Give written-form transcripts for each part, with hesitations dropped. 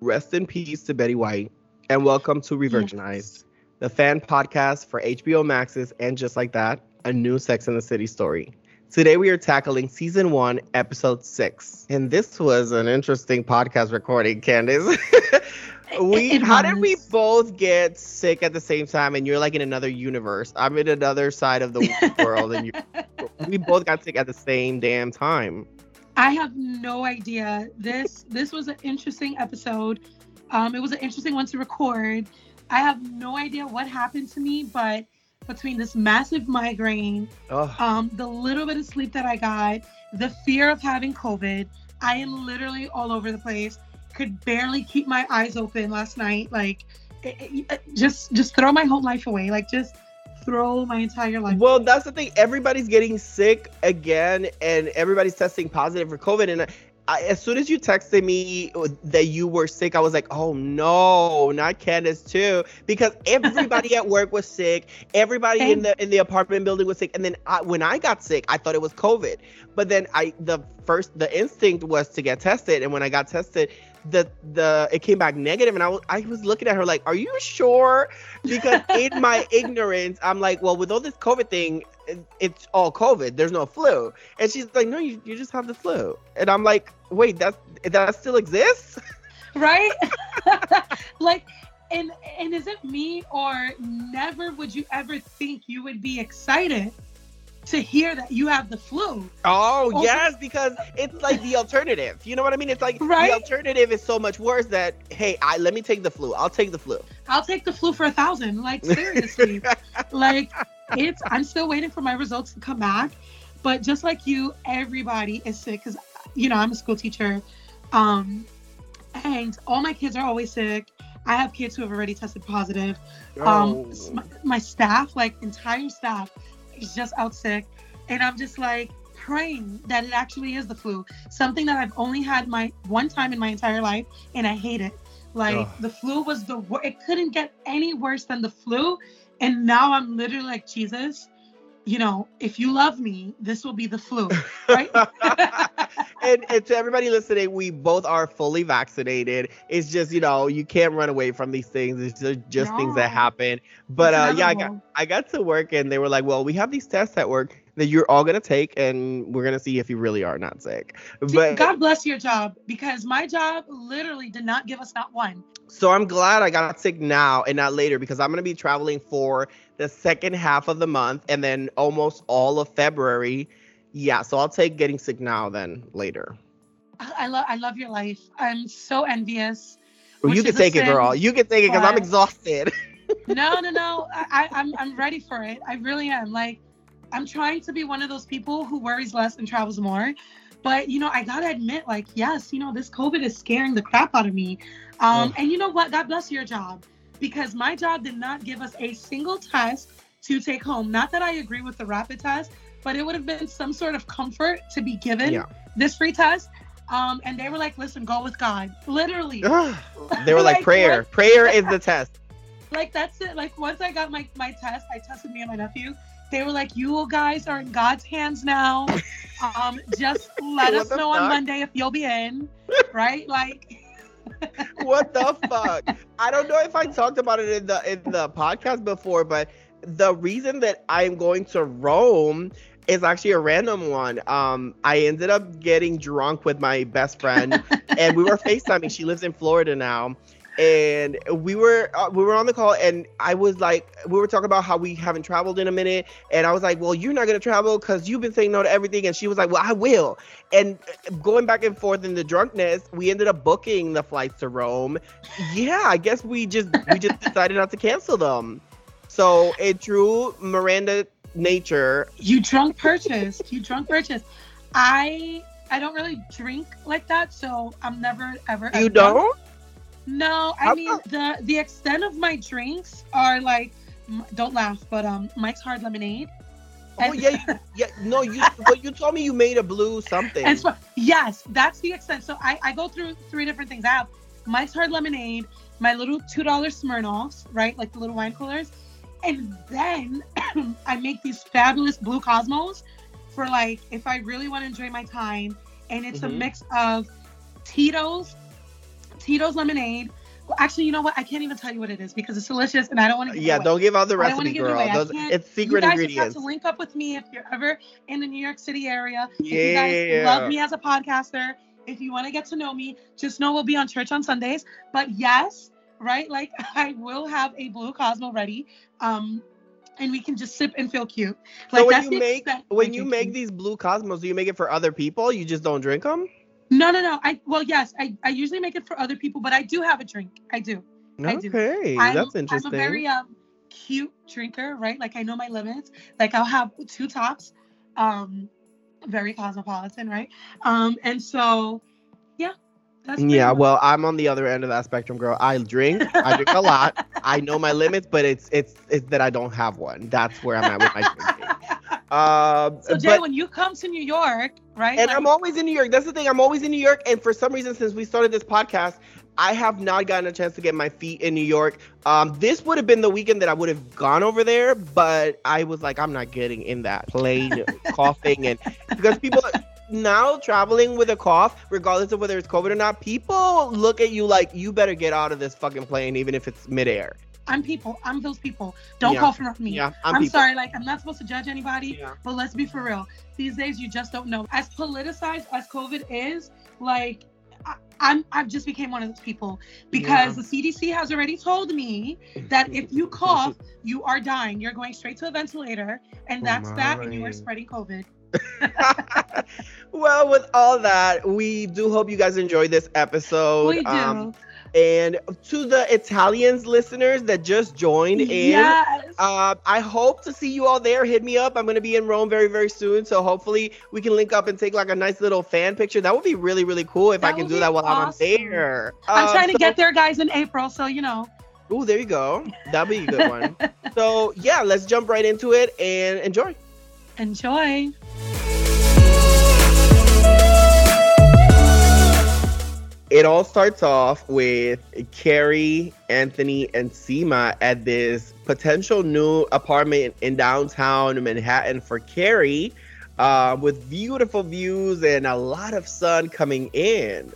Rest in peace to Betty White, and welcome to Revirginized, Yes. the fan podcast for HBO Max's And Just Like That, a new Sex and the City story. Today we are tackling season 1, episode 6, and this was an interesting podcast recording, Candace. It How did we was. both get sick at the same time? And you're like in another universe. I'm in another side of the world, and we both got sick at the same damn time. I have no idea. This was an interesting episode. It was an interesting one to record. I have no idea what happened to me, but between this massive migraine, Oh, the little bit of sleep that I got, the fear of having COVID, I am literally all over the place. Could barely keep my eyes open last night. Like, just throw my whole life away. Like, just throw my entire life well, away. that's the thing. Everybody's getting sick again, and everybody's testing positive for COVID. And as soon as you texted me that you were sick, I was like, oh no, not Candace too, because everybody at work was sick. Everybody in Same. the apartment building was sick. And then when I got sick, I thought it was COVID. But then the instinct was to get tested, and when I got tested, it came back negative, and I was looking at her like, are you sure? Because in my ignorance, I'm like, well, with all this COVID thing, it's all COVID. There's no flu. And she's like, no, you just have the flu. And I'm like, wait, that still exists? Right? Like, and is it me, or never would you ever think you would be excited to hear that you have the flu? Oh, Oh, yes, because it's like the alternative. You know what I mean? It's like the right? alternative is so much worse that, hey, let me take the flu. I'll take the flu. I'll take the flu for 1,000. Like, seriously. Like, I'm still waiting for my results to come back. But just like you, everybody is sick because, I'm a school teacher. And all my kids are always sick. I have kids who have already tested positive. Oh. My staff, like entire staff, is just out sick. And I'm just like praying that it actually is the flu. Something that I've only had my one time in my entire life, and I hate it. Like, Ugh. the flu was it couldn't get any worse than the flu. And now I'm literally like, Jesus, if you love me, this will be the flu, right? and to everybody listening, we both are fully vaccinated. It's just, you can't run away from these things. It's just things that No, happen. But it's yeah, inevitable. I got to work, and they were like, well, we have these tests at work that you're all going to take, and we're going to see if you really are not sick. But God bless your job, because my job literally did not give us not one. so I'm glad I got sick now and not later, because I'm going to be traveling for the second half of the month and then almost all of February. Yeah, so I'll take getting sick now than later. I love your life. I'm so envious, Well, you which can is a take it, girl. sin. You can take it because I'm But exhausted. no. I'm ready for it. I really am. Like, I'm trying to be one of those people who worries less and travels more. But I gotta admit, like, yes, this COVID is scaring the crap out of me. Ugh. And you know what? God bless your job, because my job did not give us a single test to take home. Not that I agree with the rapid test, but it would have been some sort of comfort to be given Yeah. this free test. And they were like, listen, go with God. Literally. They were like, Like, prayer. what? Prayer is the test. Like, that's it. Like, once I got my test, I tested me and my nephew. They were like, you guys are in God's hands now. Just let What us the know on fuck? Monday if you'll be in. Right? Like, What the fuck? I don't know if I talked about it in the podcast before, but the reason that I'm going to Rome is actually a random one. I ended up getting drunk with my best friend, and we were FaceTiming. She lives in Florida now. And we were on the call, and I was like, we were talking about how we haven't traveled in a minute, and I was like, well, you're not gonna travel because you've been saying no to everything, and she was like, well, I will. And going back and forth in the drunkenness, we ended up booking the flights to Rome. Yeah, I guess we just decided not to cancel them. So in true Miranda nature, you drunk purchase. I don't really drink like that, so I'm never ever you as drunk. don't. No, I How mean, the extent of my drinks are like, don't laugh, but Mike's Hard Lemonade. Oh And, yeah. No, but you told me you made a blue something. and so, yes, that's the extent. So I go through 3 different things. I have Mike's Hard Lemonade, my little $2 Smirnoffs, right? Like the little wine coolers. And then I make these fabulous Blue Cosmos for, like, if I really want to enjoy my time. And it's a Mhm. mix of Tito's, Tito's lemonade. Well, actually, you know what? I can't even tell you what it is because it's delicious and I don't want to give it away. Don't give out the I don't wanna recipe, give it girl. away. It's secret you guys ingredients. just have to link up with me if you're ever in the New York City area. Yeah. If you guys love me as a podcaster, if you want to get to know me, just know we'll be on church on Sundays. But yes, right? Like I will have a Blue Cosmo ready. And we can just sip and feel cute. Like, So when you make these Blue Cosmos, do you make it for other people? You just don't drink them? No. Yes, I usually make it for other people, but I do have a drink. I do. Okay, that's interesting. I'm a very cute drinker, right? Like I know my limits. Like I'll have 2 tops. Very cosmopolitan, right? And so yeah. Yeah, well, I'm on the other end of that spectrum, girl. I drink a lot. I know my limits, but it's that I don't have one. That's where I'm at with my drinking. So Jay, when you come to New York, right? And I'm always in New York. That's the thing. I'm always in New York. And for some reason, since we started this podcast, I have not gotten a chance to get my feet in New York. This would have been the weekend that I would have gone over there, but I was like, I'm not getting in that plane coughing. And because people now traveling with a cough, regardless of whether it's COVID or not, people look at you like you better get out of this fucking plane, even if it's midair. I'm those people. Don't cough around me. Yeah, I'm sorry. Like, I'm not supposed to judge anybody, but let's be for real. These days, you just don't know. As politicized as COVID is, like, I've just became one of those people because the CDC has already told me that if you cough, you are dying. You're going straight to a ventilator, and that's that, and you are spreading COVID. Well, with all that, we do hope you guys enjoyed this episode. We do. And to the Italians listeners that just joined in, I hope to see you all there. Hit me up. I'm going to be in Rome very, very soon. So hopefully we can link up and take like a nice little fan picture. That would be really, really cool if I can do that while I'm there. I'm trying to get there, guys, in April. So, you know. Oh, there you go. That'll be a good one. So, yeah, let's jump right into it and enjoy. Enjoy. It all starts off with Carrie, Anthony, and Seema at this potential new apartment in downtown Manhattan for Carrie, with beautiful views and a lot of sun coming in.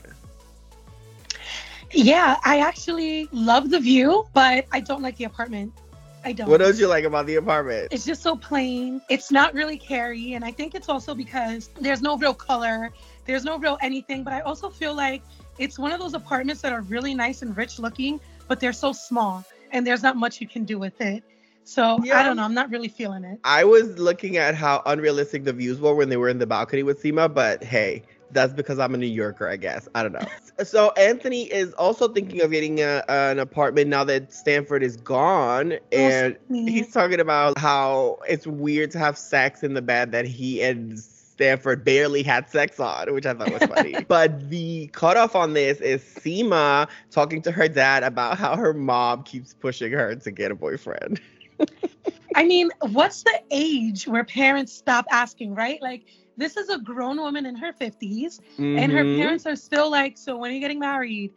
Yeah, I actually love the view, but I don't like the apartment. I don't. What else you like about the apartment? It's just so plain. It's not really Carrie, and I think it's also because there's no real color. There's no real anything, but I also feel like it's one of those apartments that are really nice and rich looking, but they're so small and there's not much you can do with it. So I don't know. I'm not really feeling it. I was looking at how unrealistic the views were when they were in the balcony with Seema, but hey, that's because I'm a New Yorker, I guess. I don't know. So Anthony is also thinking of getting an apartment now that Stanford is gone. And he's talking about how it's weird to have sex in the bed that he and Stanford barely had sex on, which I thought was funny. But the cutoff on this is Seema talking to her dad about how her mom keeps pushing her to get a boyfriend. I mean, what's the age where parents stop asking, right? Like, this is a grown woman in her 50s, and her parents are still like, so when are you getting married?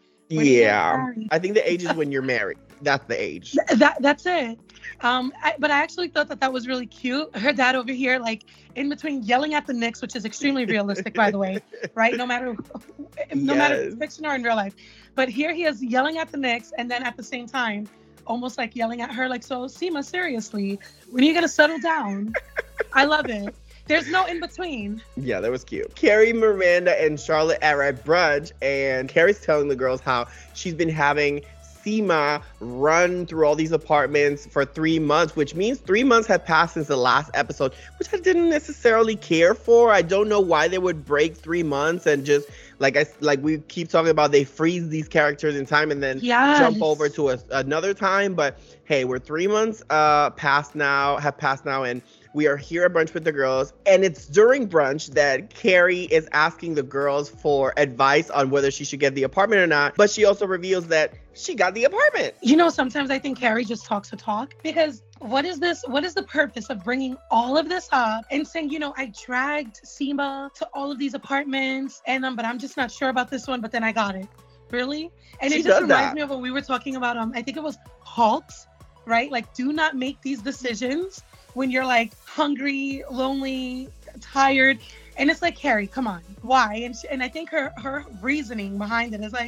I think the age is when you're married. That's the age. That's it. But I actually thought that was really cute. Her dad over here, like, in between yelling at the Knicks, which is extremely realistic, by the way, right? No matter if it's fiction or in real life. But here he is yelling at the Knicks, and then at the same time, almost like yelling at her, like, so Seema, seriously, when are you gonna settle down? I love it. There's no in between. Yeah, that was cute. Carrie, Miranda, and Charlotte are at brunch, and Carrie's telling the girls how she's been having Seema run through all these apartments for 3 months, which means 3 months have passed since the last episode, which I didn't necessarily care for. I don't know why they would break 3 months and just like we keep talking about, they freeze these characters in time and then jump over to another time. But hey, we're 3 months have passed now, and we are here at brunch with the girls, and it's during brunch that Carrie is asking the girls for advice on whether she should get the apartment or not, but she also reveals that she got the apartment. You know, sometimes I think Carrie just talks to talk, because what is this? What is the purpose of bringing all of this up and saying, you know, I dragged Seema to all of these apartments, and but I'm just not sure about this one, but then I got it. Really? And it just reminds me of when we were talking about, I think it was Halts, right? Like, do not make these decisions when you're like hungry, lonely, tired. And it's like, Carrie, come on, why? And I think her reasoning behind it is like,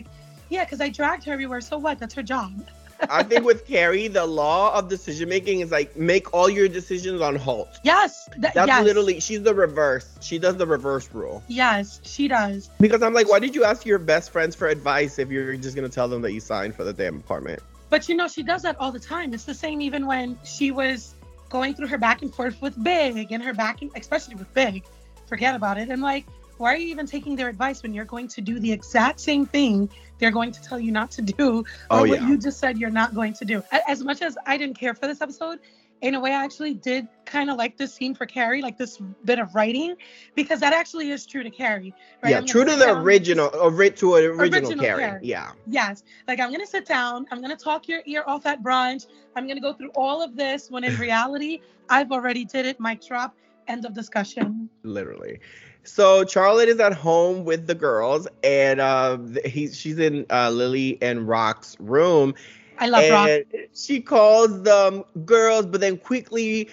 Yeah, because I dragged her everywhere. So what? That's her job. I think with Carrie, the law of decision making is like make all your decisions on halt. Yes. That's yes. literally, she's the reverse. She does the reverse rule. Yes, she does. Because I'm like, why did you ask your best friends for advice if you're just going to tell them that you signed for the damn apartment? But you know, she does that all the time. It's the same even when she was going through her back and forth with Big and her back, especially with Big. Forget about it. And like, why are you even taking their advice when you're going to do the exact same thing they're going to tell you not to do, or what you just said you're not going to do? As much as I didn't care for this episode, in a way, I actually did kind of like this scene for Carrie, like this bit of writing, because that actually is true to Carrie. Right? Yeah, true to the original Carrie. Yeah. Yes. Like, I'm going to sit down. I'm going to talk your ear off at brunch. I'm going to go through all of this when in reality, I've already did it. Mic drop. End of discussion. Literally. So Charlotte is at home with the girls, and she's in Lily and Rock's room. I love Rock. She calls them girls, but then quickly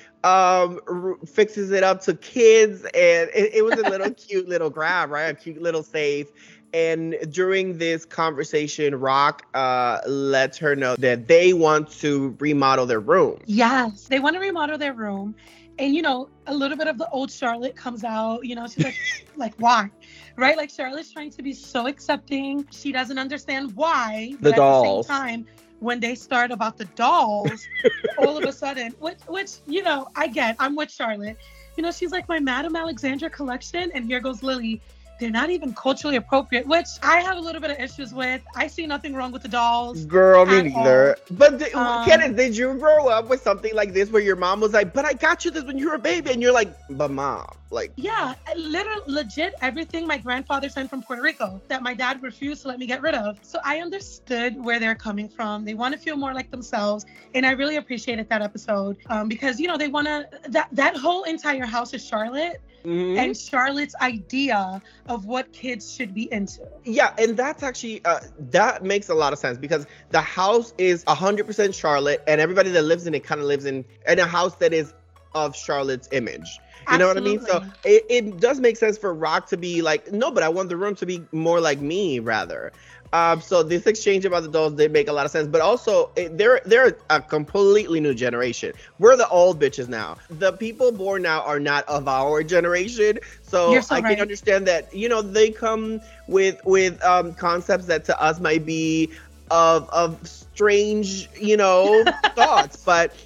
fixes it up to kids, and it was a little cute little grab, right? A cute little safe. And during this conversation, Rock lets her know that they want to remodel their room. Yes, they want to remodel their room. And, you know, a little bit of the old Charlotte comes out, you know, she's like, like, why? Right? Like, Charlotte's trying to be so accepting. She doesn't understand why. The dolls. At the same time, when they start about the dolls, all of a sudden, which, you know, I get, I'm with Charlotte. You know, she's like, my Madame Alexandra collection. And here goes Lily. They're not even culturally appropriate, which I have a little bit of issues with. I see nothing wrong with the dolls. Girl, me neither. But Kenneth, did you grow up with something like this where your mom was like, but I got you this when you were a baby? And you're like, but mom, like. Yeah, legit everything my grandfather sent from Puerto Rico that my dad refused to let me get rid of. So I understood where they're coming from. They want to feel more like themselves. And I really appreciated that episode because, you know, they want to, that whole entire house is Charlotte. Mm-hmm. And Charlotte's idea of what kids should be into. Yeah, and that's actually, that makes a lot of sense because the house is 100% Charlotte and everybody that lives in it kind of lives in a house that is of Charlotte's image. You know what I mean? So it does make sense for Rock to be like, no, but I want the room to be more like me rather. So this exchange about the dolls did make a lot of sense, but also they're a completely new generation. We're the old bitches now. The people born now are not of our generation. So I can understand that, you know, they come with concepts that to us might be of strange, you know, thoughts, but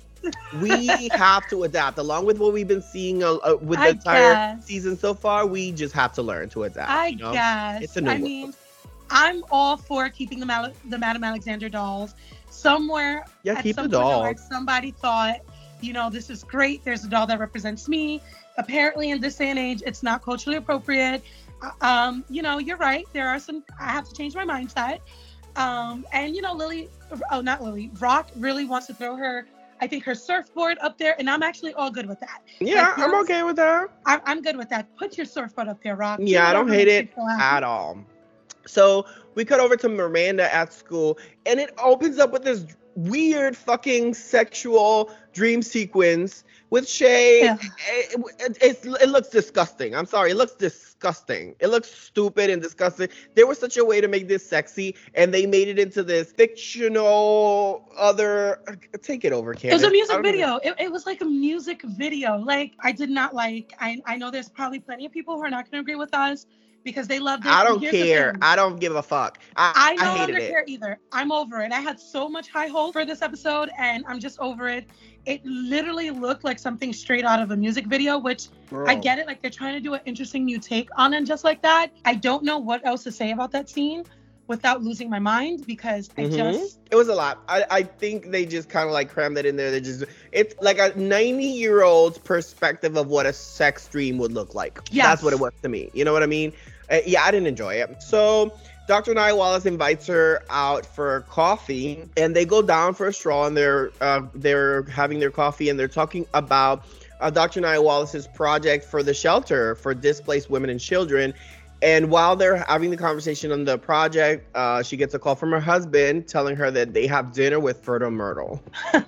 we have to adapt along with what we've been seeing with the entire season so far. We just have to learn to adapt. I guess. It's a new world. I'm all for keeping the Madame Alexandra dolls somewhere. Yeah, keep the dolls. Somebody thought, you know, this is great. There's a doll that represents me. Apparently, in this day and age, it's not culturally appropriate. You know, you're right. There are some. I have to change my mindset. And you know, Rock really wants to throw her. I think her surfboard up there, and I'm actually all good with that. Yeah, I'm okay with that. I'm good with that. Put your surfboard up there, Rock. Yeah, I don't hate it at all. So we cut over to Miranda at school, and it opens up with this weird fucking sexual dream sequence with Shay. Yeah. It looks disgusting. I'm sorry. It looks disgusting. It looks stupid and disgusting. There was such a way to make this sexy, and they made it into this fictional other. Take it over, Candace. It was a music video. It was like a music video. Like, I did not like. I know there's probably plenty of people who are not going to agree with us. Because they loved it. I don't care. I don't give a fuck. I no longer care either. I'm over it. I had so much high hope for this episode, and I'm just over it. It literally looked like something straight out of a music video, which I get it. Like, they're trying to do an interesting new take on it, just like that. I don't know what else to say about that scene without losing my mind because it was a lot. I think they just kind of like crammed it in there. It's like a 90-year-old's perspective of what a sex dream would look like. Yes. That's what it was to me. You know what I mean? Yeah, I didn't enjoy it. So Dr. Nia Wallace invites her out for coffee, and they go down for a stroll, and they're having their coffee, and they're talking about Dr. Nia Wallace's project for the shelter for displaced women and children. And while they're having the conversation on the project, she gets a call from her husband telling her that they have dinner with Ferdo Myrtle.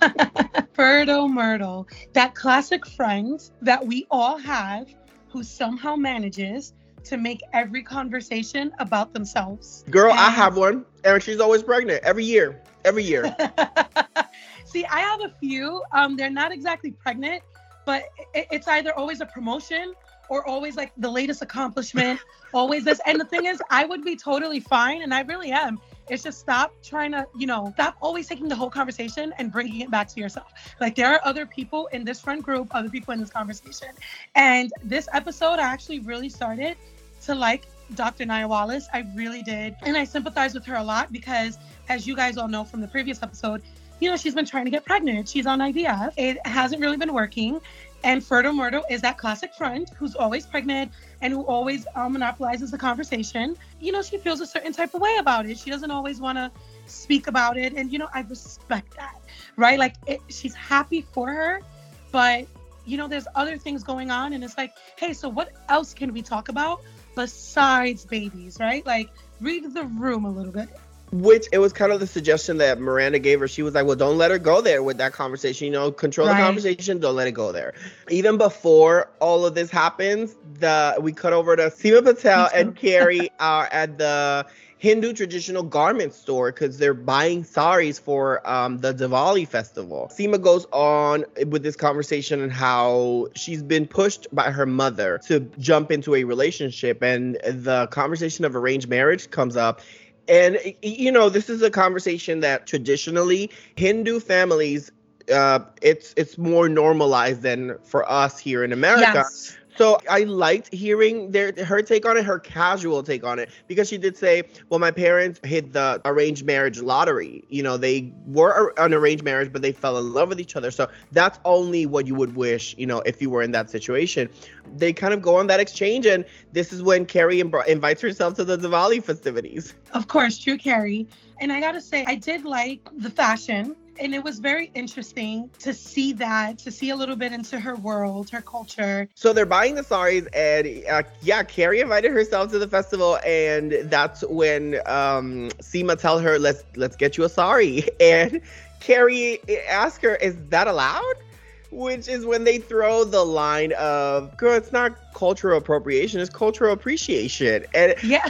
Ferdo Myrtle, that classic friend that we all have who somehow manages to make every conversation about themselves. Girl, I have one, and she's always pregnant every year. See, I have a few. They're not exactly pregnant, but it's either always a promotion or always like the latest accomplishment, always this. And the thing is, I would be totally fine, and I really am. It's just stop trying to, stop always taking the whole conversation and bringing it back to yourself. Like, there are other people in this friend group, other people in this conversation. And this episode, I actually really started to like Dr. Nia Wallace. I really did. And I sympathize with her a lot because, as you guys all know from the previous episode, she's been trying to get pregnant. She's on IVF. It hasn't really been working. And Ferdo Murdo is that classic friend who's always pregnant and who always monopolizes the conversation. She feels a certain type of way about it. She doesn't always want to speak about it. And, I respect that, right? Like, she's happy for her, but, there's other things going on. And it's like, hey, so what else can we talk about besides babies, right? Like, read the room a little bit. Which it was kind of the suggestion that Miranda gave her. She was like, well, don't let her go there with that conversation. Control the conversation. Don't let it go there. Even before all of this happens, we cut over to Seema Patel and Carrie are at the Hindu traditional garment store because they're buying saris for the Diwali festival. Seema goes on with this conversation and how she's been pushed by her mother to jump into a relationship, and the conversation of arranged marriage comes up. And, this is a conversation that traditionally Hindu families, it's more normalized than for us here in America. Yes. So I liked hearing her take on it, her casual take on it, because she did say, well, my parents hit the arranged marriage lottery. They were an arranged marriage, but they fell in love with each other. So that's only what you would wish, if you were in that situation. They kind of go on that exchange. And this is when Carrie invites herself to the Diwali festivities. Of course, true Carrie. And I got to say, I did like the fashion. And it was very interesting to see a little bit into her world, her culture. So they're buying the saris, and Carrie invited herself to the festival, and that's when Seema tells her, let's get you a sari. And Carrie asks her, is that allowed? Which is when they throw the line of, girl, it's not cultural appropriation, it's cultural appreciation. And yeah.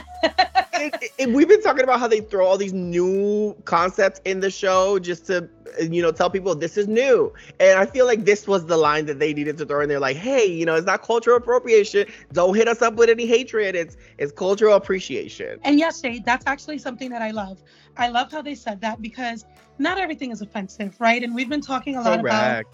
We've been talking about how they throw all these new concepts in the show just to, tell people this is new. And I feel like this was the line that they needed to throw in there. Like, hey, it's not cultural appropriation. Don't hit us up with any hatred. It's cultural appreciation. And yes, Shay, that's actually something that I love. I love how they said that because not everything is offensive, right? And we've been talking a lot about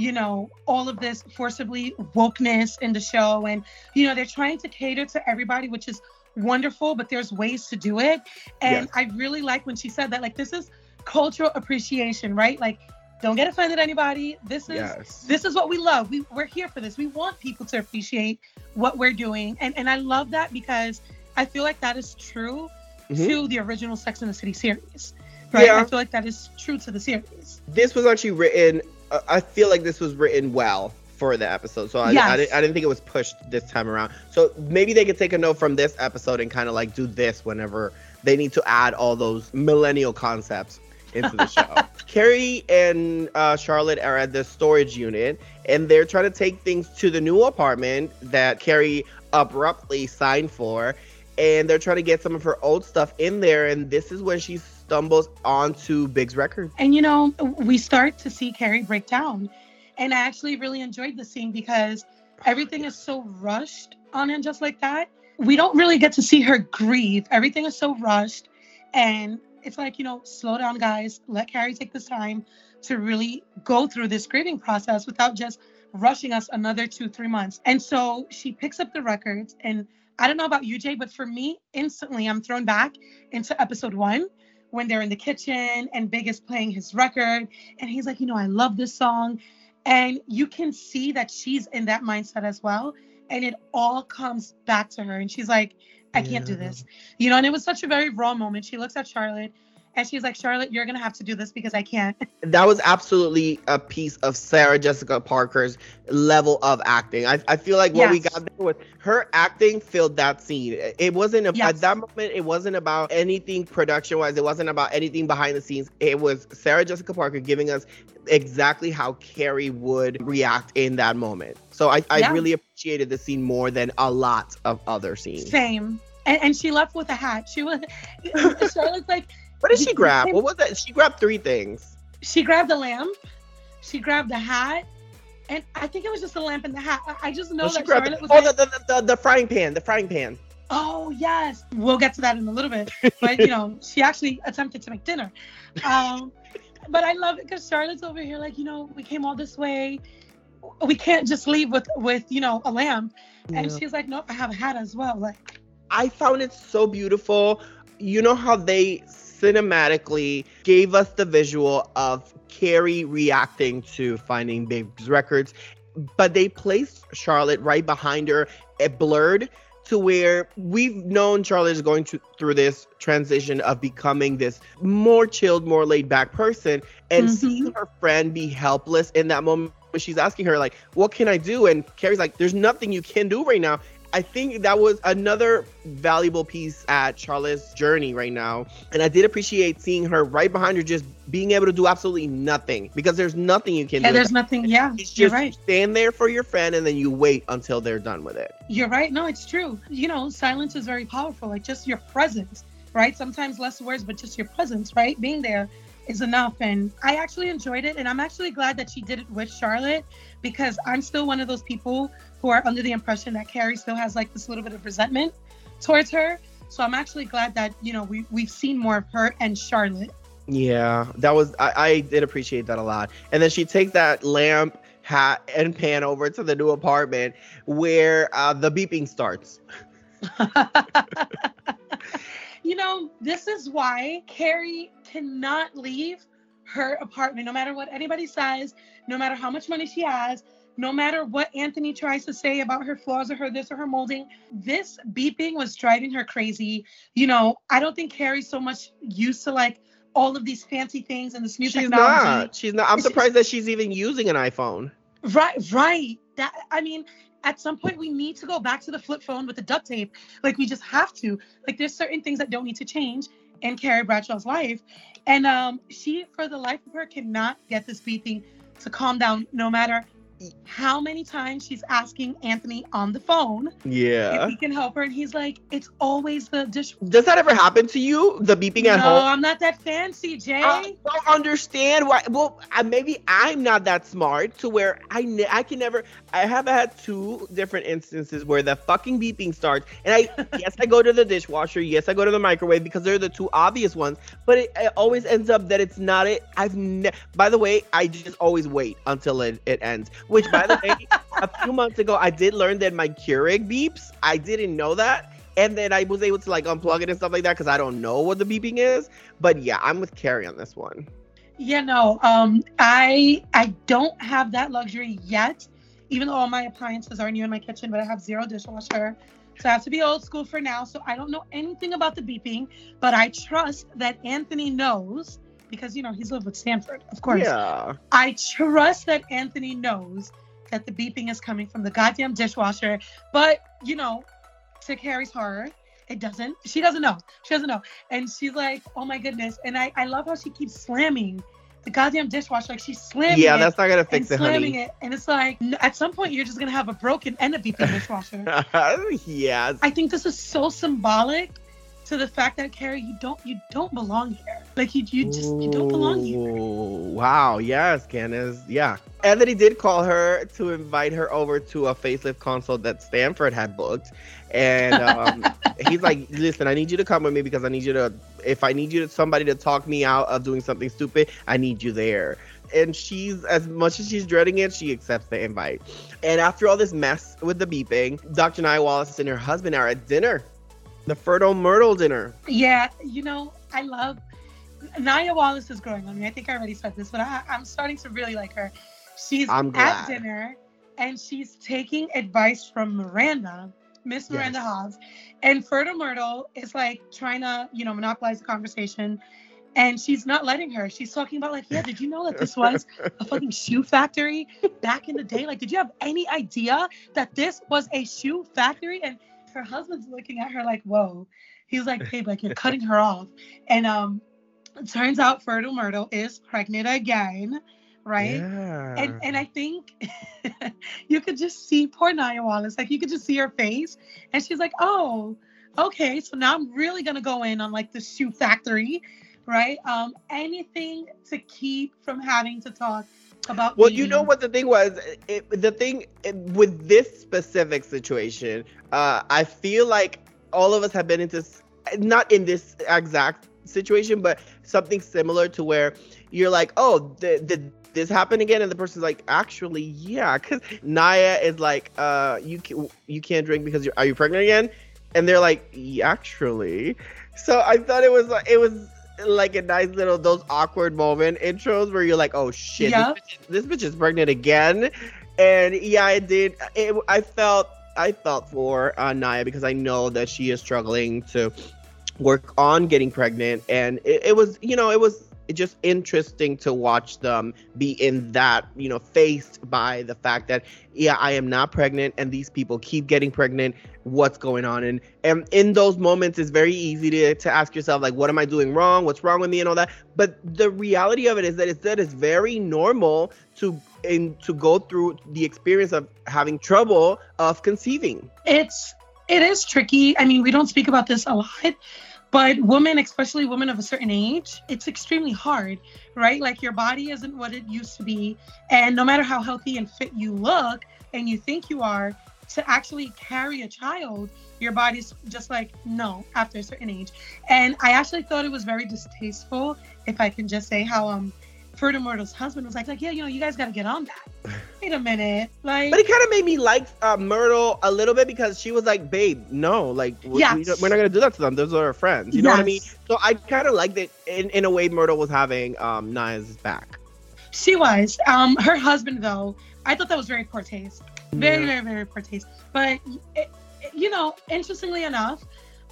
all of this forcibly wokeness in the show. And, they're trying to cater to everybody, which is wonderful, but there's ways to do it. And yes. I really like when she said that, like, this is cultural appreciation, right? Like, don't get offended anybody. This is what we love. We're here for this. We want people to appreciate what we're doing. And I love that because I feel like that is true to the original Sex and the City series, right? Yeah. I feel like that is true to the series. This was actually written, I feel like this was written well for the episode. So I didn't think it was pushed this time around. So maybe they could take a note from this episode and kind of like do this whenever they need to add all those millennial concepts into the show. Carrie and Charlotte are at the storage unit, and they're trying to take things to the new apartment that Carrie abruptly signed for, and they're trying to get some of her old stuff in there, and this is when she stumbles onto Big's record. And we start to see Carrie break down, and I actually really enjoyed the scene because everything is so rushed on And Just Like That. We don't really get to see her grieve. Everything is so rushed, and it's like, slow down, guys. Let Carrie take this time to really go through this grieving process without just rushing us another 2-3 months. And so she picks up the records, and I don't know about you, Jay, but for me, instantly I'm thrown back into episode 1 when they're in the kitchen and Big is playing his record, and he's like, I love this song. And you can see that she's in that mindset as well. And it all comes back to her. And she's like, I can't do this. And it was such a very raw moment. She looks at Charlotte and she's like, Charlotte, you're going to have to do this because I can't. That was absolutely a piece of Sarah Jessica Parker's level of acting. I feel like what we got there was her acting filled that scene. It wasn't, at that moment, it wasn't about anything production-wise. It wasn't about anything behind the scenes. It was Sarah Jessica Parker giving us exactly how Carrie would react in that moment. So So I Yeah. really appreciated the scene more than a lot of other scenes. Same. And she left with a hat. She was Charlotte's like, What did she grab? What was that? She grabbed 3 things. she grabbed the lamp, she grabbed the hat, and I think it was just the lamp and the hat. I just know No, she that grabbed Charlotte was the frying pan. The frying pan. oh yes, we'll get to that in a little bit. But she actually attempted to make dinner. But I love it because Charlotte's over here like, we came all this way. We can't just leave with a lamp. And Yeah. she's like, nope, I have a hat as well. Like, I found it so beautiful. You know how they cinematically gave us the visual of Carrie reacting to finding Babe's records, but they placed Charlotte right behind her, it blurred, to where we've known Charlotte is going through this transition of becoming this more chilled, more laid back person, and seeing her friend be helpless in that moment. She's asking her, like, what can I do? And Carrie's like, there's nothing you can do right now. I think that was another valuable piece at Charlotte's journey right now. And I did appreciate seeing her right behind her, just being able to do absolutely nothing, because there's nothing you can do. yeah, there's nothing. Yeah, It's you're just right. stand there for your friend and then you wait until they're done with it. You're right. No, it's true. Silence is very powerful. Like, just your presence, right? Sometimes less words, but just your presence, right? Being there is enough. And I actually enjoyed it. And I'm actually glad that she did it with Charlotte, because I'm still one of those people who are under the impression that Carrie still has like this little bit of resentment towards her. So I'm actually glad that, we've seen more of her and Charlotte. Yeah, that was, I did appreciate that a lot. And then she takes that lamp, hat, and pan over to the new apartment where the beeping starts. This is why Carrie cannot leave her apartment, no matter what anybody says, no matter how much money she has, no matter what Anthony tries to say about her flaws or her this or her molding. This beeping was driving her crazy. I don't think Carrie's so much used to like all of these fancy things and this new technology. She's not. I'm surprised that she's even using an iPhone. Right. At some point we need to go back to the flip phone with the duct tape. Like, we just have to. Like, there's certain things that don't need to change in Carrie Bradshaw's life. And she, for the life of her, cannot get this beeping to calm down, no matter how many times she's asking Anthony on the phone Yeah. if he can help her, and he's like, it's always the dish. Does that ever happen to you? The beeping at home? No, I'm not that fancy, Jay. I don't understand why. Well, maybe I'm not that smart to where I can never. I have had 2 different instances where the fucking beeping starts, and yes, I go to the dishwasher, yes, I go to the microwave, because they're the 2 obvious ones. But it always ends up that it's not it. By the way, I just always wait until it ends. Which, by the way, a few months ago, I did learn that my Keurig beeps. I didn't know that. And then I was able to like unplug it and stuff like that, because I don't know what the beeping is. But yeah, I'm with Carrie on this one. Yeah, no, I don't have that luxury yet, even though all my appliances are new in my kitchen, but I have 0 dishwasher. So I have to be old school for now. So I don't know anything about the beeping, but I trust that Anthony knows, because, he's lived with Stanford, of course. Yeah. I trust that Anthony knows that the beeping is coming from the goddamn dishwasher. But, to Carrie's horror, it doesn't. She doesn't know. And she's like, oh my goodness. And I love how she keeps slamming the goddamn dishwasher. Like, she's slamming it. Yeah, that's not going to fix it, slamming honey. it. And it's like, at some point, you're just going to have a broken and a beeping dishwasher. Yes. I think this is so symbolic to the fact that, Carrie, you don't belong here. Like, you don't belong here. Wow. Yes, Candace. Yeah. Anthony did call her to invite her over to a facelift consult that Stanford had booked. And he's like, listen, I need you to come with me, because if I need somebody to talk me out of doing something stupid, I need you there. And she's, as much as she's dreading it, she accepts the invite. And after all this mess with the beeping, Dr. Nia Wallace and her husband are at dinner. The Fertile Myrtle dinner. Yeah, I love Nia Wallace is growing on me. I think I already said this, but I'm starting to really like her. She's at dinner and she's taking advice from Miss Miranda Hobbs. And Fertile Myrtle is like trying to, monopolize the conversation. And she's not letting her. She's talking about like, yeah, did you know that this was a fucking shoe factory back in the day? Like, did you have any idea that this was a shoe factory? And her husband's looking at her like, whoa. He's like, babe, like, you're cutting her off. And it turns out Fertile Myrtle is pregnant again right? Yeah. And I think you could just see poor Nia Wallace. Like you could just see her face, and she's like, "Oh, okay. So now I'm really gonna go in on like the shoe factory, right? Anything to keep from having to talk about Well, you know being." what the thing was? With this specific situation, I feel like all of us have been into, not in this exact situation, but something similar to where you're like, oh, did this happen again? And the person's like, actually, yeah. Because Naya is like, you can't drink because are you pregnant again? And they're like, "Yeah, actually." So I thought it was like a nice little those awkward moment intros where you're like, oh shit, Yep. this bitch is pregnant again. And yeah, it did. I felt for Naya because I know that she is struggling to work on getting pregnant, and it was just interesting to watch them be in that, faced by the fact that, yeah, I am not pregnant and these people keep getting pregnant. What's going on? And in those moments, it's very easy to ask yourself, like, what am I doing wrong? What's wrong with me and all that? But the reality of it is that it's very normal to go through the experience of having trouble of conceiving. It is tricky. I mean, we don't speak about this a lot, but women, especially women of a certain age, it's extremely hard, right? Like your body isn't what it used to be. And no matter how healthy and fit you look and you think you are, to actually carry a child, your body's just like, no, after a certain age. And I actually thought it was very distasteful, if I can just say, how Ferda Myrtle's husband was like, yeah, you guys got to get on that. Wait a minute. Like, but it kind of made me like Myrtle a little bit because she was like, babe, no, like, yes. we're not going to do that to them. Those are our friends. You know what I mean? So I kind of liked it in a way Myrtle was having Nia's back. She was. Her husband, though, I thought that was very poor taste. Very, very, very poor taste. But, interestingly enough,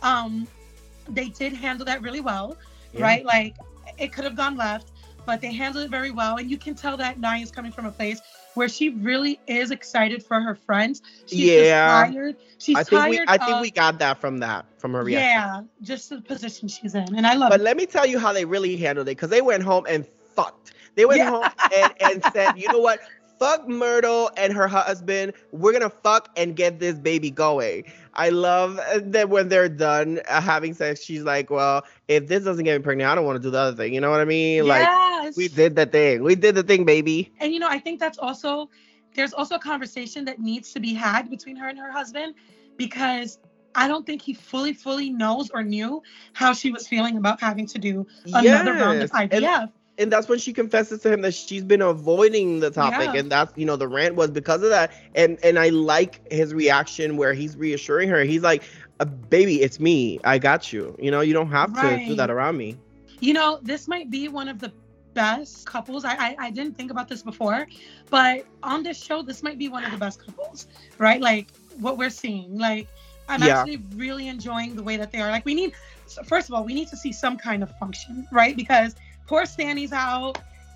they did handle that really well, right? Like, it could have gone left, but they handled it very well. And you can tell that Nia is coming from a place where she really is excited for her friends. She's just tired. She's tired. I think we got that from her reaction. Yeah, just the position she's in. And I love it. But let me tell you how they really handled it, because they went home and fucked. They went home and said, you know what? Fuck Myrtle and her husband. We're going to fuck and get this baby going. I love that when they're done having sex, she's like, well, if this doesn't get me pregnant, I don't want to do the other thing. You know what I mean? Yes. Like, we did the thing. We did the thing, baby. And, I think there's also a conversation that needs to be had between her and her husband, because I don't think he fully knows or knew how she was feeling about having to do another round of IVF. And that's when she confesses to him that she's been avoiding the topic. And that's, the rant was because of that. And I like his reaction where he's reassuring her. He's like, baby, it's me. I got you. You don't have to do that around me. This might be one of the best couples. I didn't think about this before, but on this show, this might be one of the best couples, right? Like what we're seeing. Like, I'm actually really enjoying the way that they are. Like, first of all, we need to see some kind of function, right? Because poor Stanny's out,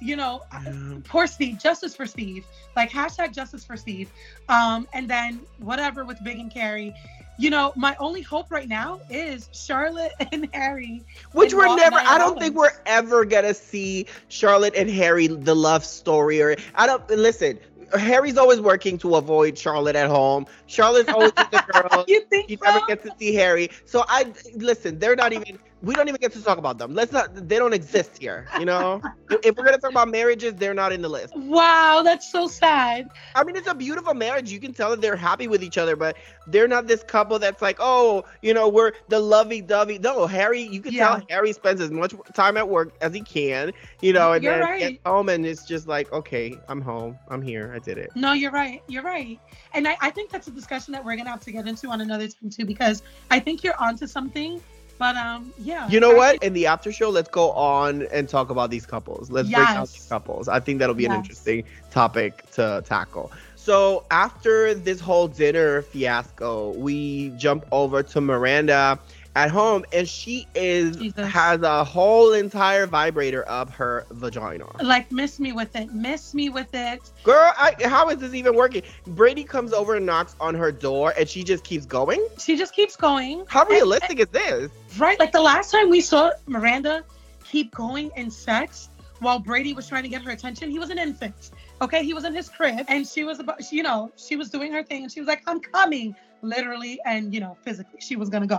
poor Steve, justice for Steve, like # justice for Steve. And then whatever with Big and Carrie, my only hope right now is Charlotte and Harry. Which we're never, I don't think we're ever going to see Charlotte and Harry, the love story, listen, Harry's always working to avoid Charlotte at home. Charlotte's always with the girls. You think she never gets to see Harry. So they're not even, we don't even get to talk about them. They don't exist here, If we're going to talk about marriages, they're not in the list. Wow, that's so sad. I mean, it's a beautiful marriage. You can tell that they're happy with each other, but they're not this couple that's like, oh, we're the lovey-dovey. No, Harry, you can tell Harry spends as much time at work as he can, and You're then right. gets home and it's just like, okay, I'm home. I'm here. I did it. No, you're right. And I think that's a discussion that we're going to have to get into on another time too, because I think you're onto something. But yeah. You know what? In the after show, let's go on and talk about these couples. Let's break out these couples. I think that'll be an interesting topic to tackle. So after this whole dinner fiasco, we jump over to Miranda at home, and she has a whole entire vibrator up her vagina. Like, miss me with it. Girl, how is this even working? Brady comes over and knocks on her door, and she just keeps going? How realistic is this? Right, like the last time we saw Miranda keep going in sex while Brady was trying to get her attention. He was an infant. Okay, he was in his crib, and she was about, you know, she was doing her thing, and she was like, "I'm coming," literally, and you know, physically, she was gonna go.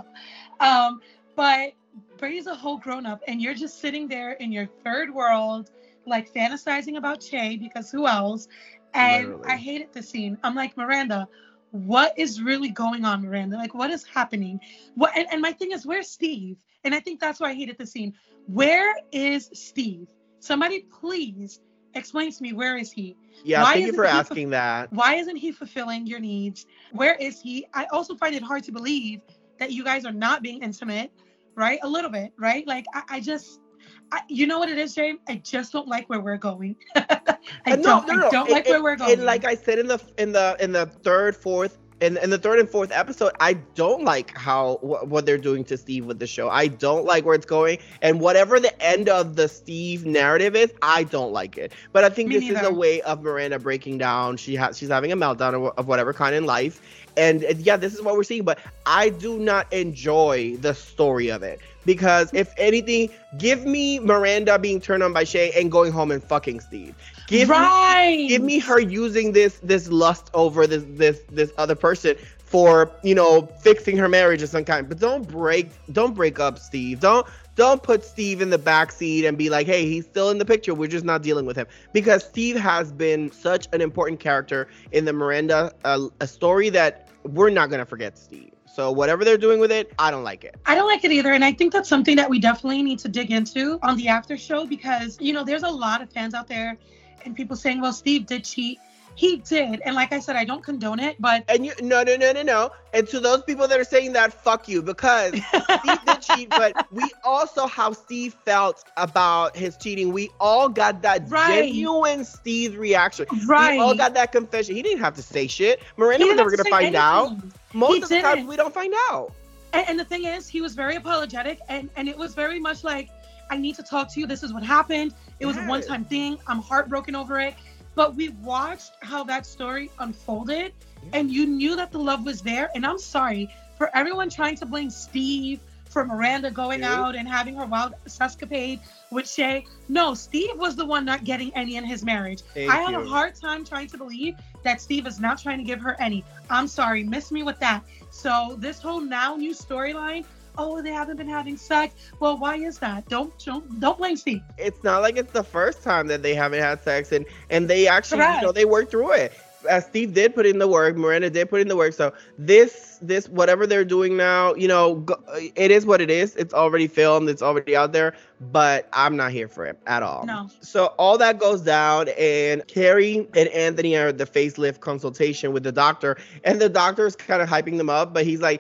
But Brady's a whole grown up, and you're just sitting there in your third world, like fantasizing about Che, because who else? And Literally. I hated the scene. I'm like, Miranda, what is really going on, Miranda? Like, what is happening? What? And my thing is, where's Steve? And I think that's why I hated the scene. Where is Steve? Somebody please explain to me, where is he? Yeah, Why thank you isn't for he asking that. Why isn't he fulfilling your needs? Where is he? I also find it hard to believe that you guys are not being intimate, right? A little bit, right? Like, I just, you know what it is, Jay? I just don't like where we're going. I don't like where we're going. And like I said in the third, fourth, in the third and fourth episode, I don't like how what they're doing to Steve with the show. I don't like where it's going, and whatever the end of the Steve narrative is, I don't like it. But I think this is a way of Miranda breaking down. She's having a meltdown of whatever kind in life, and yeah, this is what we're seeing. But I do not enjoy the story of it. Because if anything, give me Miranda being turned on by Che and going home and fucking Steve. Give me her using this lust over this other person for, you know, fixing her marriage of some kind. But don't break up Steve. Don't put Steve in the backseat and be like, hey, he's still in the picture. We're just not dealing with him. Because Steve has been such an important character in the Miranda a story that we're not gonna forget Steve. So whatever they're doing with it, I don't like it. I don't like it either. And I think that's something that we definitely need to dig into on the after show, because, you know, there's a lot of fans out there and people saying, well, Steve did cheat. He did. And like I said, I don't condone it, but... And no. And to those people that are saying that, fuck you, because Steve did cheat, but we also how Steve felt about his cheating. We all got that genuine Steve reaction. Right. We all got that confession. He didn't have to say shit. Miranda was never going to find out. Most of the time, we don't find out. And the thing is, he was very apologetic, and it was very much like, I need to talk to you. This is what happened. It was a one-time thing. I'm heartbroken over it. But we watched how that story unfolded, and you knew that the love was there. And I'm sorry for everyone trying to blame Steve for Miranda going out and having her wild sescapade with Che. No, Steve was the one not getting any in his marriage. I have a hard time trying to believe that Steve is not trying to give her any. I'm sorry, miss me with that. So this whole now new storyline, oh, they haven't been having sex. Well, why is that? Don't blame Steve. It's not like it's the first time that they haven't had sex, and they actually, you know, they worked through it. Steve did put in the work. Miranda did put in the work. So this whatever they're doing now, you know, it is what it is. It's already filmed. It's already out there. But I'm not here for it at all. No. So all that goes down, and Carrie and Anthony are at the facelift consultation with the doctor, and the doctor's kind of hyping them up, but he's like,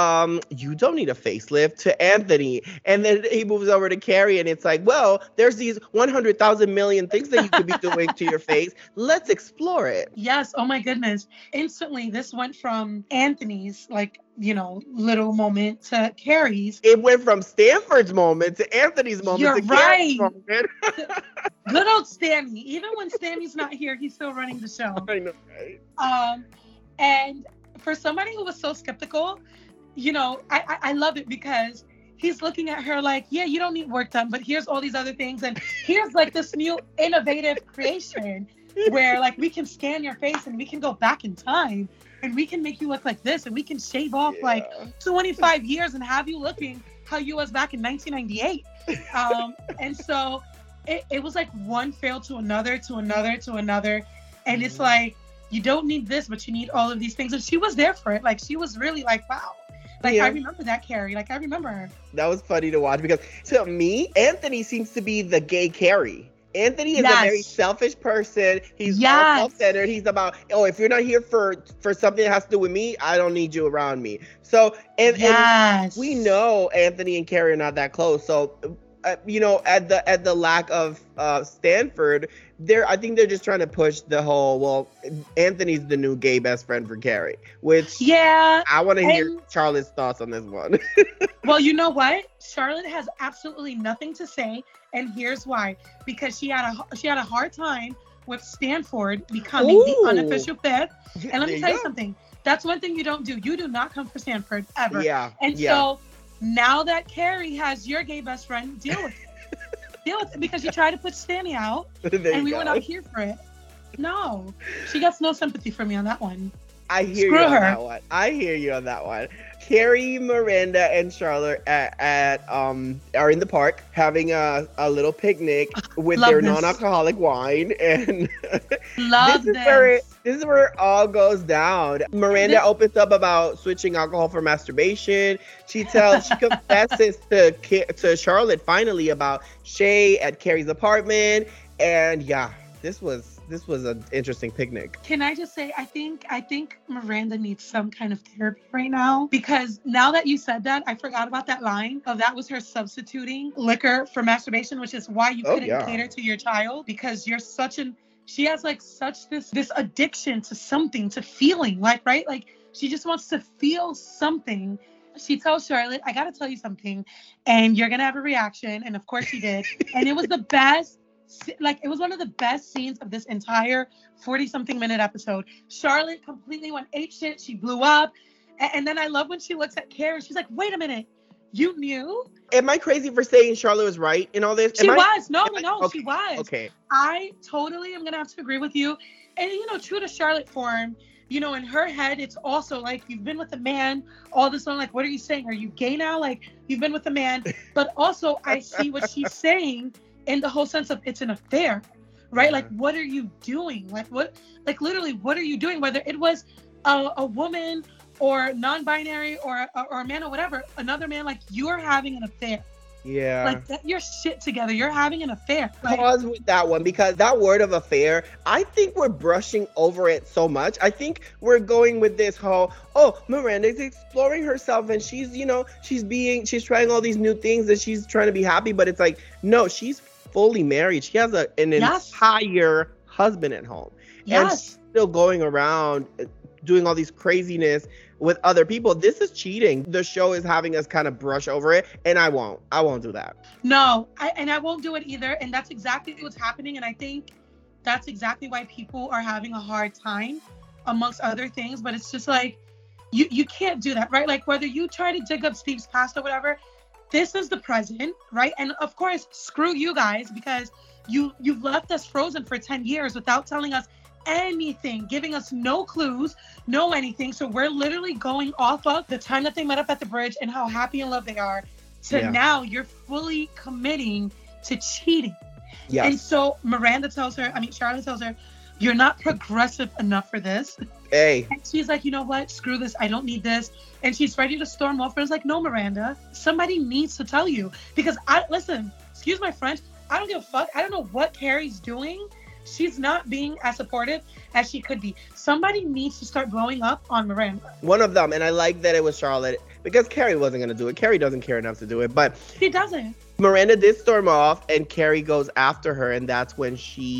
you don't need a facelift, to Anthony. And then he moves over to Carrie, and it's like, well, there's these 100,000 million things that you could be doing to your face. Let's explore it. Yes. Oh my goodness. Instantly, this went from Anthony's, like, you know, little moment to Carrie's. It went from Stanford's moment to Anthony's moment. You're to Carrie's moment. Good old Stanley. Even when Stanley's not here, he's still running the show. I know, right? And for somebody who was so skeptical, you know, I love it, because he's looking at her like, yeah, you don't need work done, but here's all these other things. And here's like this new innovative creation where like we can scan your face and we can go back in time and we can make you look like this, and we can shave off like 25 years and have you looking how you was back in 1998. And so it was like one failed to another, to another, to another. And it's like, you don't need this, but you need all of these things. And she was there for it. Like, she was really like, wow. Like, I remember that, Carrie. Like, I remember her. That was funny to watch, because to me, Anthony seems to be the gay Carrie. Anthony is a very selfish person. He's all self-centered. He's about, oh, if you're not here for something that has to do with me, I don't need you around me. So, and we know Anthony and Carrie are not that close. So, you know, at the lack of Stanford, I think they're just trying to push the whole, well, Anthony's the new gay best friend for Carrie, which I want to hear Charlotte's thoughts on this one. Well, you know what? Charlotte has absolutely nothing to say, and here's why. Because she had a hard time with Stanford becoming the unofficial fifth. And let me tell you something. That's one thing you don't do. You do not come for Stanford ever. So now that Carrie has your gay best friend, deal with it. deal with it because you tried to put Stanny out and we were not here for it. No, she gets no sympathy from me on that one. I hear Screw you on her. that one. I hear you on that one. Carrie, Miranda, and Charlotte are in the park having a little picnic with Love their this. non-alcoholic wine, and Love this is where it all goes down. Miranda opens up about switching alcohol for masturbation. She confesses to Charlotte finally about Shay at Carrie's apartment, and yeah, this was an interesting picnic. Can I just say, I think Miranda needs some kind of therapy right now, because now that you said that, I forgot about that line of that was her substituting liquor for masturbation, which is why you couldn't cater to your child, because you're she has like such this addiction to something, to feeling like, right? Like she just wants to feel something. She tells Charlotte, I got to tell you something and you're going to have a reaction. And of course she did. And it was the best. Like, it was one of the best scenes of this entire 40-something minute episode. Charlotte completely went apeshit. She blew up. And then I love when she looks at Carrie. She's like, wait a minute. You knew? Am I crazy for saying Charlotte was right in all this? She was. Okay. She was. Okay. I totally am going to have to agree with you. And, true to Charlotte form, in her head, it's also like, you've been with a man all this long. Like, what are you saying? Are you gay now? Like, you've been with a man. But also, I see what she's saying in the whole sense of it's an affair, right? Like, what are you doing? Literally, what are you doing? Whether it was a woman or non-binary or a man or whatever, another man, like, you're having an affair. Yeah. Like, get your shit together. You're having an affair. Like, pause with that one, because that word of affair, I think we're brushing over it so much. I think we're going with this whole, Miranda's exploring herself and she's trying all these new things and she's trying to be happy, but it's like, no, she's fully married. She has an entire husband at home. Yes. And she's still going around doing all these craziness with other people. This is cheating. The show is having us kind of brush over it, and I won't do that. No, I won't do it either. And that's exactly what's happening. And I think that's exactly why people are having a hard time, amongst other things. But it's just like, you can't do that, right? Like, whether you try to dig up Steve's past or whatever, this is the present, right? And of course, screw you guys, because you've left us frozen for 10 years without telling us anything, giving us no clues, no anything. So we're literally going off of the time that they met up at the bridge and how happy in love they are to now you're fully committing to cheating. Yes. And so Charlotte tells her, you're not progressive enough for this. Hey. And she's like, you know what? Screw this. I don't need this. And she's ready to storm off. But it's like, no, Miranda, somebody needs to tell you, because listen, excuse my French, I don't give a fuck. I don't know what Carrie's doing. She's not being as supportive as she could be. Somebody needs to start blowing up on Miranda. One of them, and I like that it was Charlotte, because Carrie wasn't going to do it. Carrie doesn't care enough to do it, but she doesn't. Miranda did storm off, and Carrie goes after her, and that's when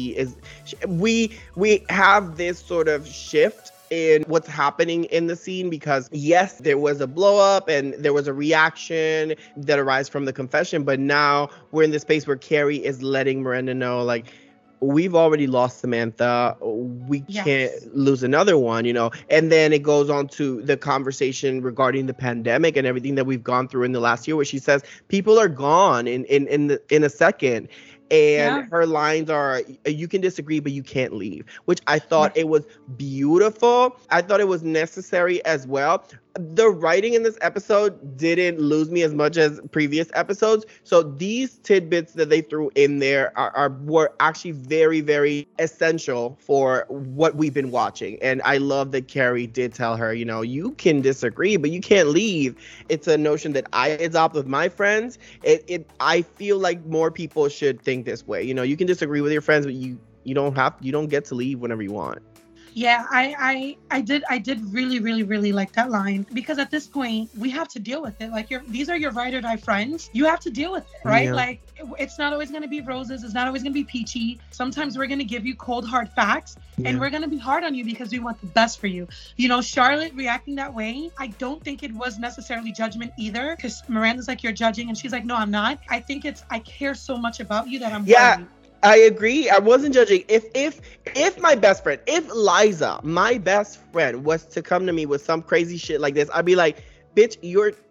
we have this sort of shift in what's happening in the scene, because yes, there was a blow up and there was a reaction that arose from the confession, but now we're in this space where Carrie is letting Miranda know, like, we've already lost Samantha. We can't lose another one, And then it goes on to the conversation regarding the pandemic and everything that we've gone through in the last year, where she says people are gone in a second. And her lines are, you can disagree, but you can't leave, which I thought it was beautiful. I thought it was necessary as well. The writing in this episode didn't lose me as much as previous episodes. So these tidbits that they threw in there were actually very, very essential for what we've been watching. And I love that Carrie did tell her, you can disagree, but you can't leave. It's a notion that I adopt with my friends. I feel like more people should think this way. You can disagree with your friends, but you don't get to leave whenever you want. Yeah, I did really, really, really like that line, because at this point we have to deal with it. Like, these are your ride or die friends. You have to deal with it, right? Yeah. Like, it's not always going to be roses. It's not always going to be peachy. Sometimes we're going to give you cold, hard facts, and we're going to be hard on you because we want the best for you. Charlotte reacting that way, I don't think it was necessarily judgment either, because Miranda's like, you're judging, and she's like, no, I'm not. I think I care so much about you that I'm worried. I agree. I wasn't judging. If my best friend, if Liza, my best friend, was to come to me with some crazy shit like this, I'd be like, bitch,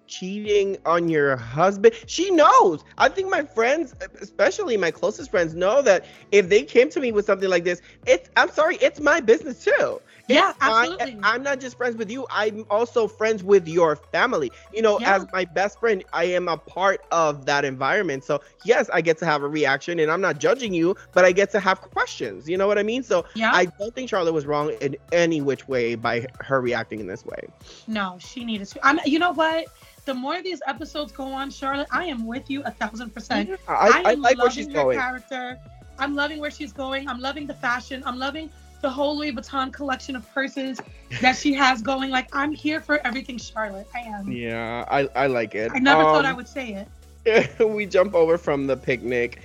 cheating on your husband. She knows. I think my friends, especially my closest friends, know that if they came to me with something like this, I'm sorry, it's my business too. Yeah, absolutely. I'm not just friends with you. I'm also friends with your family. You know, as my best friend, I am a part of that environment. So yes, I get to have a reaction, and I'm not judging you, but I get to have questions. You know what I mean? So I don't think Charlotte was wrong in any which way by her reacting in this way. No, she needed to. You know what? The more these episodes go on, Charlotte, I am with you 1,000%. Yeah, I like where she's going. Character. I'm loving where she's going. I'm loving the fashion. I'm loving the whole Louis Vuitton collection of purses that she has going. Like, I'm here for everything Charlotte. I am. Yeah, I like it. I never thought I would say it. We jump over from the picnic,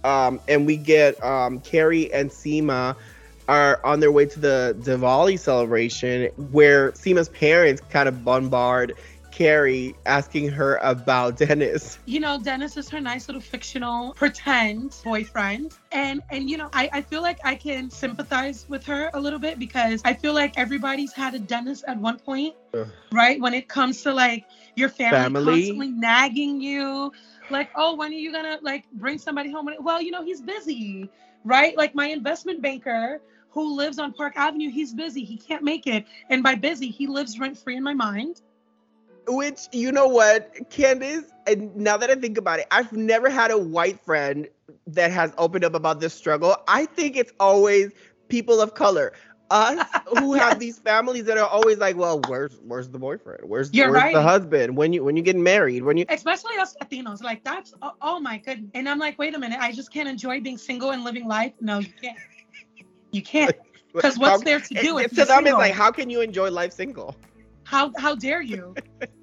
and we get Carrie and Seema are on their way to the Diwali celebration, where Seema's parents kind of bombard Carrie, asking her about Dennis. You know, Dennis is her nice little fictional pretend boyfriend. And you know, I feel like I can sympathize with her a little bit, because I feel like everybody's had a Dennis at one point, right? When it comes to like your family constantly nagging you, like, oh, when are you gonna like bring somebody home? Well, you know, he's busy, right? Like my investment banker who lives on Park Avenue, he's busy. He can't make it. And by busy, he lives rent-free in my mind. Which, you know what, Candace, and now that I think about it, I've never had a white friend that has opened up about this struggle. I think it's always people of color. Us who have these families that are always like, well, where's the boyfriend? Where's the husband? When you get married? Especially us Latinos, like that's, oh my goodness. And I'm like, wait a minute, I just can't enjoy being single and living life? No, you can't. You can't. Because what's there to do? To them, it's like, how can you enjoy life single? How dare you?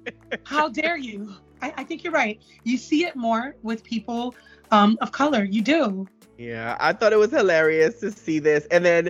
How dare you? I think you're right. You see it more with people of color. You do. Yeah, I thought it was hilarious to see this. And then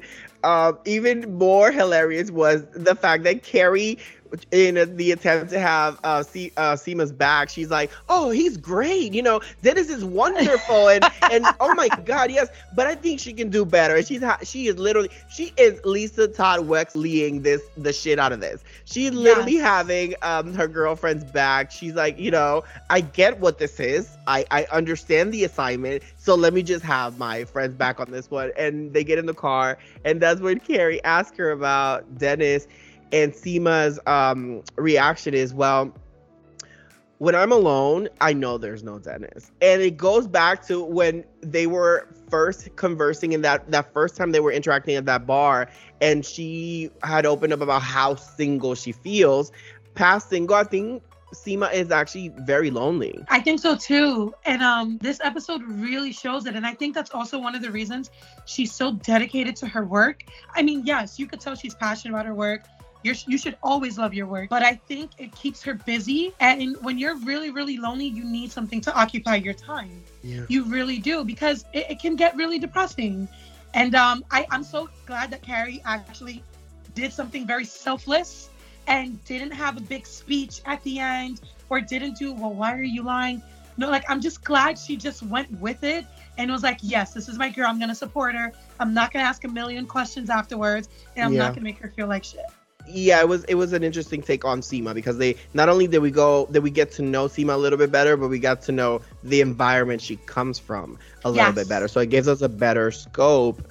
even more hilarious was the fact that Carrie, in the attempt to have Seema's back, she's like, oh, he's great. You know, Dennis is wonderful. And oh my God, yes. But I think she can do better. And she is Lisa Todd Wexleying the shit out of this. She's literally having her girlfriend's back. She's like, you know, I get what this is. I understand the assignment. So let me just have my friends back on this one. And they get in the car. And that's when Carrie asks her about Dennis. And Seema's reaction is, well, when I'm alone, I know there's no Dennis. And it goes back to when they were first conversing, in that first time they were interacting at that bar, and she had opened up about how single she feels. Past single, I think Seema is actually very lonely. I think so too. And this episode really shows it. And I think that's also one of the reasons she's so dedicated to her work. I mean, yes, you could tell she's passionate about her work. You should always love your work, but I think it keeps her busy. And when you're really, really lonely, you need something to occupy your time. Yeah. You really do, because it can get really depressing. And I'm so glad that Carrie actually did something very selfless and didn't have a big speech at the end, or didn't do, well, why are you lying? No, like, I'm just glad she just went with it and was like, yes, this is my girl. I'm going to support her. I'm not going to ask a million questions afterwards, and I'm not going to make her feel like shit. Yeah, it was an interesting take on Seema, because they not only did we get to know Seema a little bit better, but we got to know the environment she comes from a little bit better. So it gives us a better scope.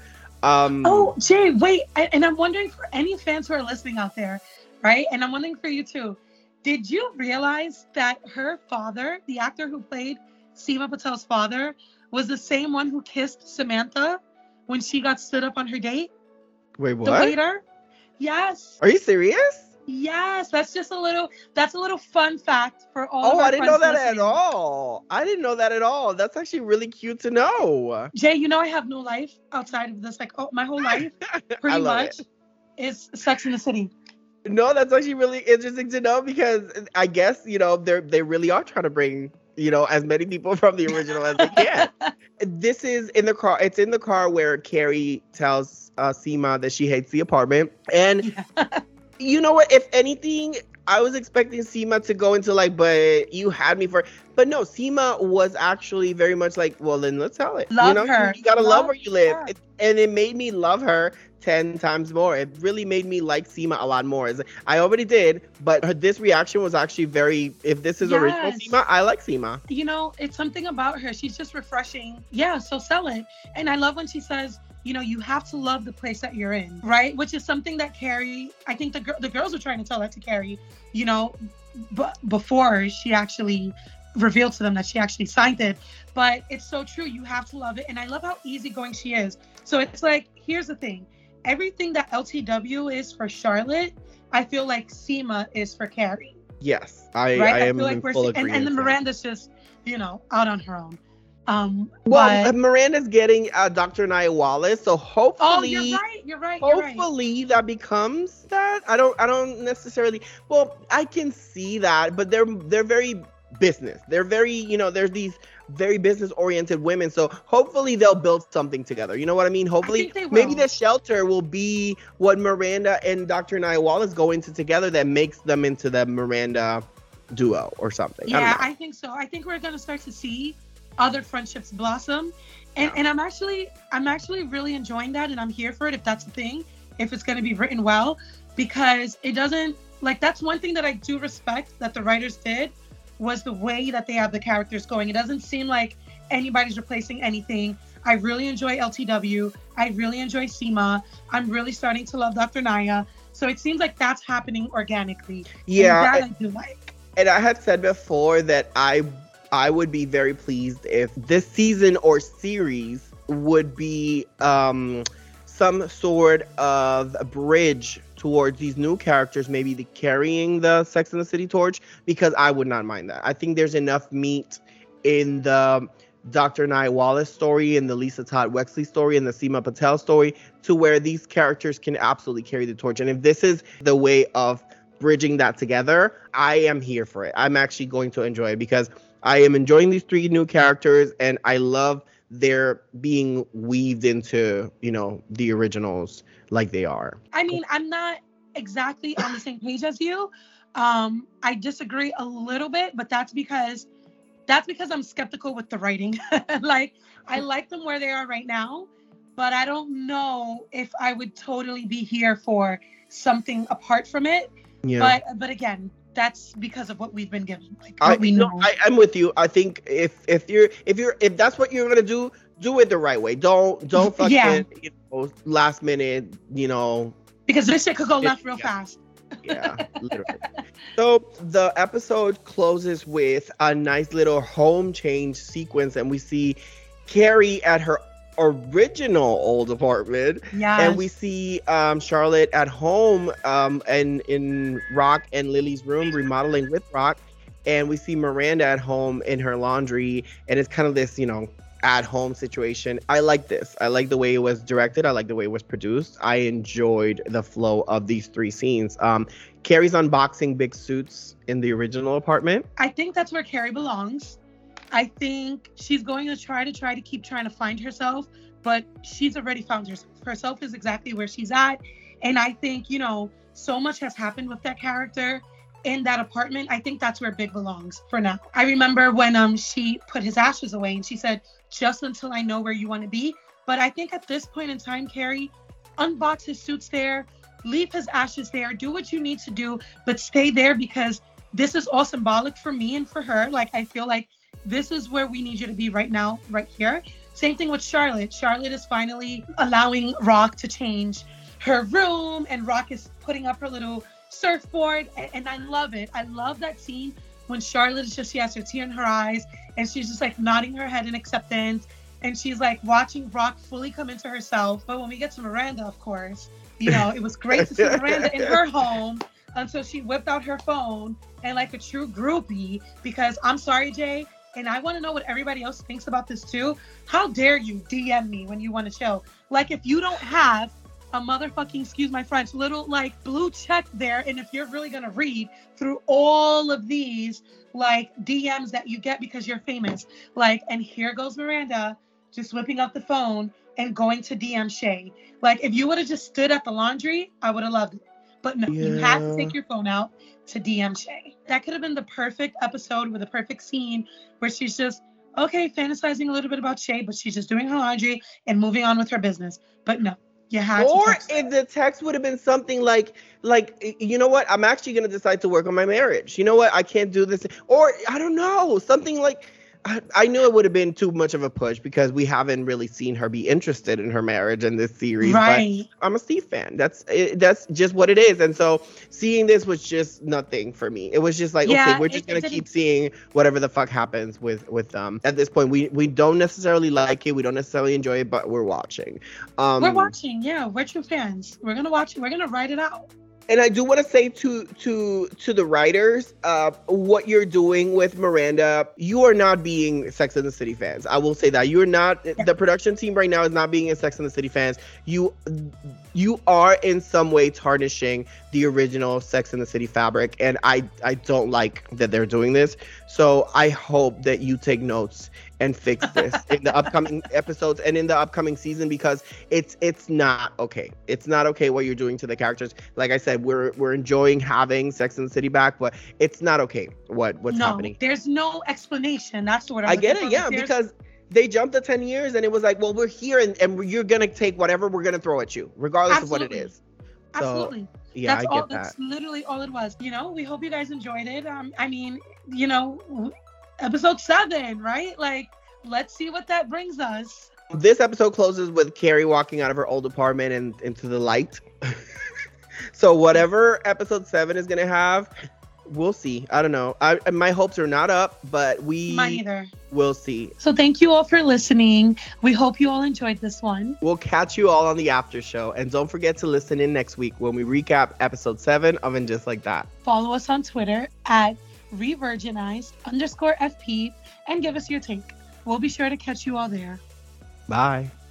Oh, Jay, wait, and I'm wondering for any fans who are listening out there, right? And I'm wondering for you too. Did you realize that her father, the actor who played Seema Patel's father, was the same one who kissed Samantha when she got stood up on her date? Wait, what? The waiter? Yes. Are you serious? Yes. That's a little fun fact for all of our I didn't know that listening. at all. I didn't know that at all. That's actually really cute to know. Jay, you know I have no life outside of this. Like, my whole life pretty much is Sex in the City. No, that's actually really interesting to know, because I guess, you know, they really are trying to bring, you know, as many people from the original as they can. This is in the car. It's in the car where Carrie tells Seema that she hates the apartment. And you know what? If anything, I was expecting Seema to go into like, but you had me for. But no, Seema was actually very much like, well, then let's tell it. Love her. You gotta love where you live. And it made me love her 10 times more. It really made me like Seema a lot more. I already did, but this reaction was actually very, if this is original Seema, I like Seema. You know, it's something about her. She's just refreshing. Yeah, so sell it. And I love when she says, you know, you have to love the place that you're in, right? Which is something that Carrie, I think the girls were trying to tell that to Carrie, you know, but before she actually revealed to them that she actually signed it. But it's so true. You have to love it. And I love how easygoing she is. So it's like, here's the thing. Everything that LTW is for Charlotte, I feel like Seema is for Carrie. Yes, I am like in full agreement. And then Miranda's just, you know, out on her own. Miranda's getting Dr. Nia Wallace, so hopefully, you're right. Hopefully that becomes that. I don't necessarily. Well, I can see that, but they're very business. They're very, you know, there's these very business oriented women. So hopefully they'll build something together. You know what I mean? Hopefully, maybe the shelter will be what Miranda and Dr. Nia Wallace go into together that makes them into the Miranda duo or something. Yeah, I think so. I think we're gonna start to see other friendships blossom, and I'm actually really enjoying that, and I'm here for it if that's the thing, if it's going to be written well, because it doesn't, like, that's one thing that I do respect that the writers did, was the way that they have the characters going. It doesn't seem like anybody's replacing anything. I really enjoy LTW. I really enjoy Seema. I'm really starting to love Dr. Nia. So it seems like that's happening organically. Yeah, and that I do like. And I had said before that I would be very pleased if this season or series would be some sort of a bridge towards these new characters, maybe carrying the Sex and the City torch, because I would not mind that. I think there's enough meat in the Dr. Nia Wallace story and the Lisa Todd Wexley story and the Seema Patel story to where these characters can absolutely carry the torch. And if this is the way of bridging that together, I am here for it. I'm actually going to enjoy it because I am enjoying these 3 new characters, and I love their being weaved into, you know, the originals like they are. I mean, I'm not exactly on the same page as you. I disagree a little bit, but that's because I'm skeptical with the writing. Like, I like them where they are right now, but I don't know if I would totally be here for something apart from it. Yeah. But again, that's because of what we've been given. Like, what we know. I'm with you. I think if that's what you're gonna do it the right way. Don't fucking you know, last minute, you know, because this shit could go left real fast. Yeah, literally. So the episode closes with a nice little home change sequence, and we see Carrie at her original old apartment. Yes. And we see Charlotte at home and in Rock and Lily's room remodeling with Rock, and we see Miranda at home in her laundry, and it's kind of this, you know, at home situation. I like this. I like the way it was directed. I like the way it was produced. I enjoyed the flow of these 3 scenes. Carrie's unboxing big suits in the original apartment. I think that's where Carrie belongs. I think she's going to try to keep trying to find herself, but she's already found herself. Herself is exactly where she's at. And I think, you know, so much has happened with that character in that apartment. I think that's where Big belongs for now. I remember when she put his ashes away and she said, just until I know where you want to be. But I think at this point in time, Carrie, unbox his suits there, leave his ashes there, do what you need to do, but stay there, because this is all symbolic for me and for her. Like, I feel like this is where we need you to be right now, right here. Same thing with Charlotte. Charlotte is finally allowing Rock to change her room, and Rock is putting up her little surfboard, and I love it. I love that scene when Charlotte is just, she has her tear in her eyes, and she's just like nodding her head in acceptance, and she's like watching Rock fully come into herself. But when we get to Miranda, of course, you know, it was great to see Miranda in her home until she whipped out her phone and like a true groupie, because I'm sorry, Jay, and I want to know what everybody else thinks about this too. How dare you DM me when you want to chill? Like, if you don't have a motherfucking, excuse my French, little like blue check there, and if you're really gonna read through all of these like DMs that you get because you're famous, like, and here goes Miranda just whipping up the phone and going to DM Shay. Like, if you would have just stood at the laundry, I would have loved it. But no, you had to take your phone out to DM Shay. That could have been the perfect episode with a perfect scene where she's just, okay, fantasizing a little bit about Shay, but she's just doing her laundry and moving on with her business. But no, You had or to text if her. the text would have been something like, you know what, I'm actually going to decide to work on my marriage. You know what, I can't do this. Or I don't know, something like, I knew it would have been too much of a push because we haven't really seen her be interested in her marriage in this series. Right. But I'm a Steve fan. That's just what it is. And so seeing this was just nothing for me. It was just like, Yeah, okay, we're just it gonna didn't- keep seeing whatever the fuck happens with them. At this point, we don't necessarily like it. We don't necessarily enjoy it, but we're watching. We're watching. Yeah, we're true fans. We're gonna watch it. We're gonna write it out. And I do want to say to the writers, what you're doing with Miranda, you are not being Sex and the City fans. I will say that you're not. The production team right now is not being a Sex and the City fans. You are in some way tarnishing the original Sex and the City fabric, and I don't like that they're doing this. So I hope that you take notes and fix this in the upcoming episodes and in the upcoming season, because it's not okay. It's not okay what you're doing to the characters. Like I said, we're enjoying having Sex and the City back, but it's not okay what's happening. There's no explanation. That's what I get it, yeah, because they jumped the 10 years and it was like, well, we're here and you're gonna take whatever we're gonna throw at you, regardless of what it is. So, absolutely. Yeah, I get that. That's literally all it was. You know, we hope you guys enjoyed it. I mean, you know, episode 7, right? Like, let's see what that brings us. This episode closes with Carrie walking out of her old apartment and into the light. So whatever episode 7 is gonna have, we'll see. I don't know. My hopes are not up, but Mine either. We'll see. So thank you all for listening. We hope you all enjoyed this one. We'll catch you all on the after show, and don't forget to listen in next week when we recap episode 7 of And Just Like That. Follow us on Twitter at revirginized_FP and give us your take. We'll be sure to catch you all there. Bye.